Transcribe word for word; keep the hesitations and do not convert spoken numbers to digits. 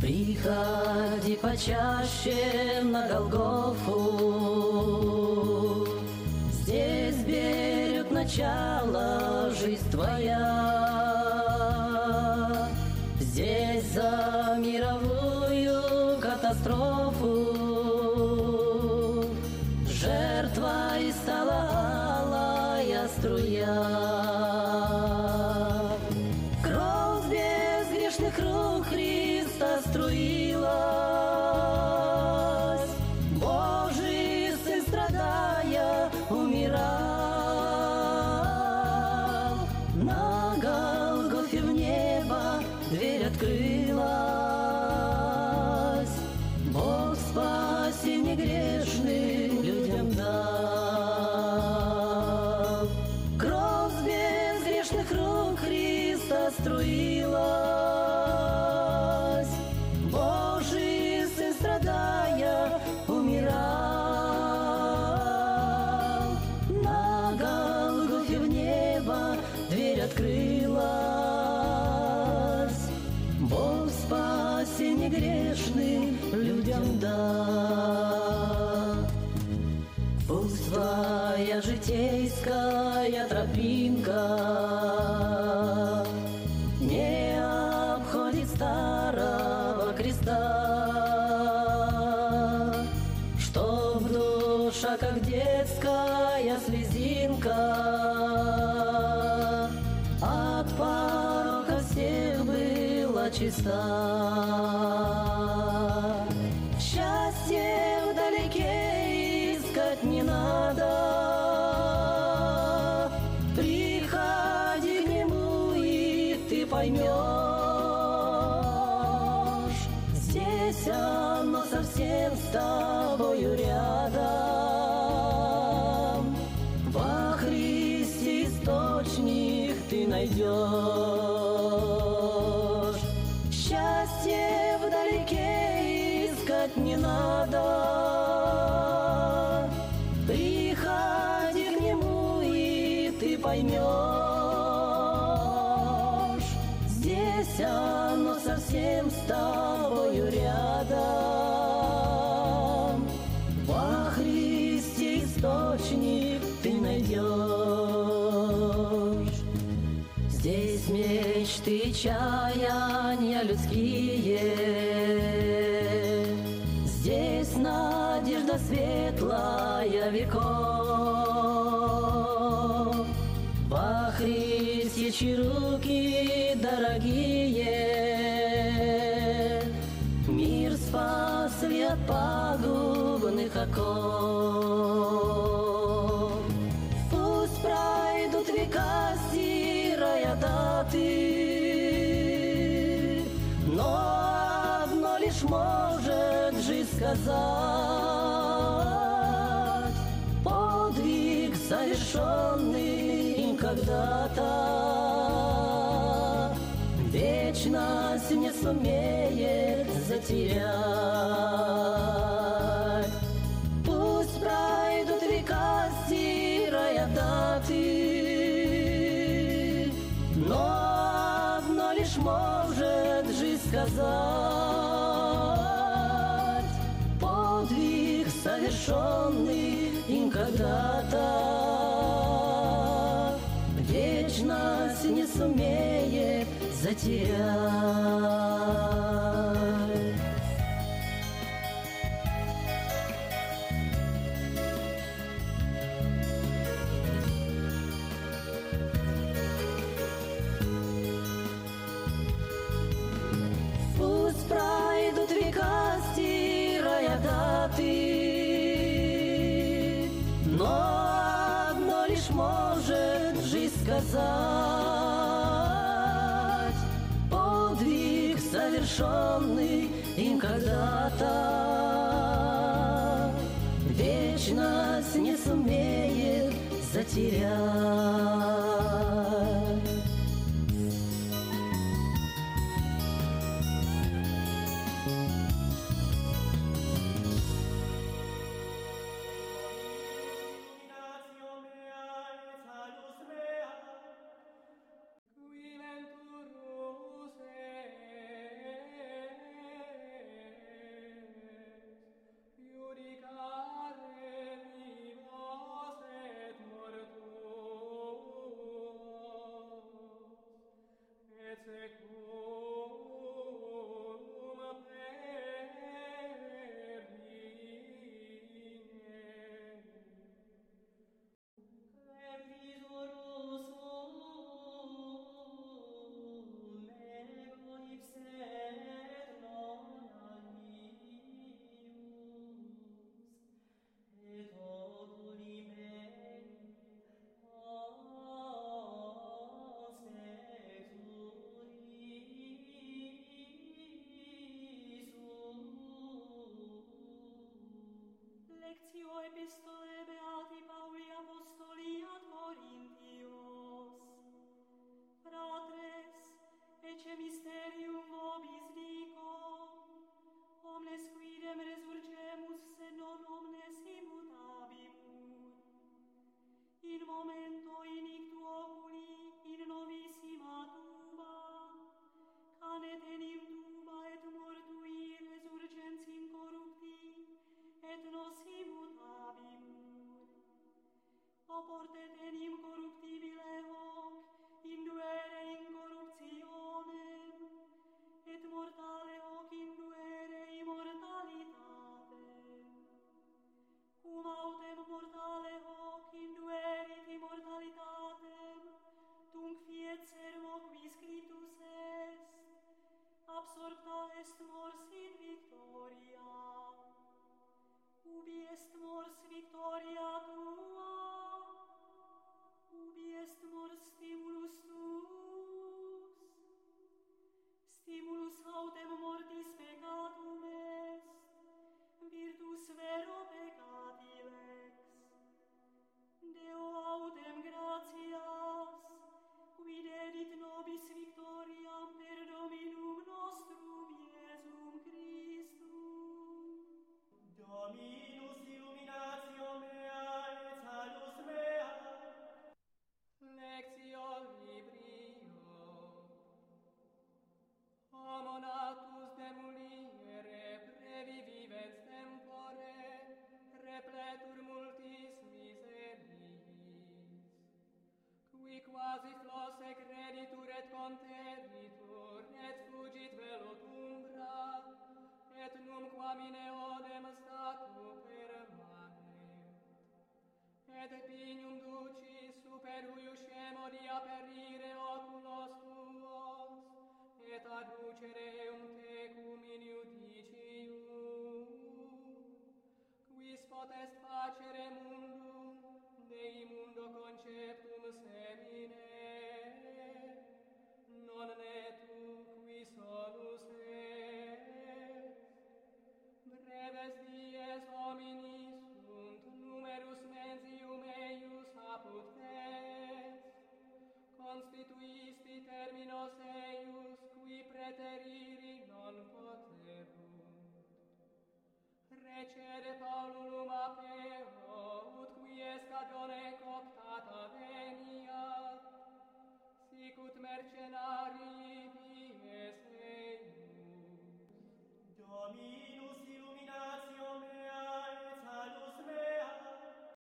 Приходи почаще на Голгофу, здесь берет начало жизнь твоя. Здесь за мировую катастрофу жертвой стала алая струя. Кровь безгрешных рук Христа струилась, Божий Сын, страдая, умирал. На Голгофе в небо дверь открылась, Бог спасение грешным людям дал. Кровь безгрешных рук Христа струилась, Божий Сын, страдая, умирал. На Голгофе в небо дверь открылась, Бог спасение грешным людям дал. Пусть твоя житейская тропинка не обходит старого креста, чтоб душа, как детская слезинка, от порока всех была чиста. Счастье вдалеке искать не надо, приходи к нему, и ты поймешь, здесь оно совсем с тобою рядом. Во Христе источник ты найдешь. Счастье вдалеке искать не надо, приходи к нему, и ты поймешь, здесь оно совсем с тобою рядом. Во Христе источник ты найдешь. Здесь мечты, чаяния людские, здесь надежда светлая веков. Во Христе, чьи руки дорогие, мир спасли от пагубных оков. Пусть пройдут века, стирая даты, но одно лишь может жизнь сказать: подвиг, совершенный им когда-то, вечность не сумеет затерять. Пусть пройдут века, стирая даты, но одно лишь может жизнь сказать: подвиг, совершенный им когда-то, вечность не сумеет затерять. Пусть пройдут века, стирая даты, но одно лишь может жизнь сказать: подвиг, совершенный им когда-то, вечность не сумеет затерять. Qui venturus Lectio Epistolae Beati Pauli Apostoli ad Corinthios. Fratres, ecce mysterium vobis dico, omnes quidem resurgemus sed non omnes immutabimur. In momento inictu oculi in novissima tuba, canet enim tuba et mortui resurgens incorrupti, et nos immutabimus. Oportet enim corruptibile hoc, induere incorruptionem, et mortale hoc induere immortalitatem. Cum autem mortale hoc induerit immortalitatem, tunc fiet sermo qui scriptus est, absorpta est mors in victoria. Ubi est mors victoria tua? Ubi est mors stimulus tuus? Stimulus autem mortis peccatum est, virtus vero peccati lex. Deo autem gratias, qui dedit nobis victoriam per Dominum nostrum Iesum Christum. Dominus illuminatio mea et salus mea. Lectio Librio. Homo natus de muliere previvivens tempore, repletur multis miseris. Qui quasi flosse creditur et conteritur, et fugit velut umbra, et numquam in eodem statu permanet. Et pignum ducis super huiuscem odia perire oculos tuos, et adducere eum tecum in judicium. Quis potest facere mundum, Dei mundo conceptum semine, non ne tu qui solus est. Breves dies homini sunt, numerus mensium eius apud est. Constituisti terminos eius, qui preteriri non poterunt. Recede Paulum apero, ut qui escadone coptata veniat, sicut mercenarii dies eius. Domine